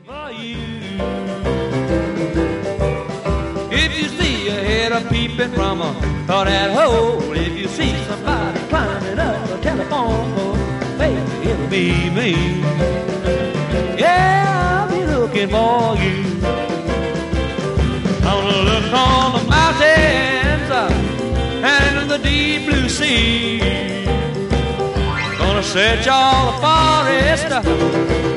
For you. If you see a head a peeping from that hole, if you see somebody climbing up a telephone pole, baby, it'll be me. Yeah, I'll be looking for you. I'm gonna look on the mountains and in the deep blue sea. Gonna search all the forest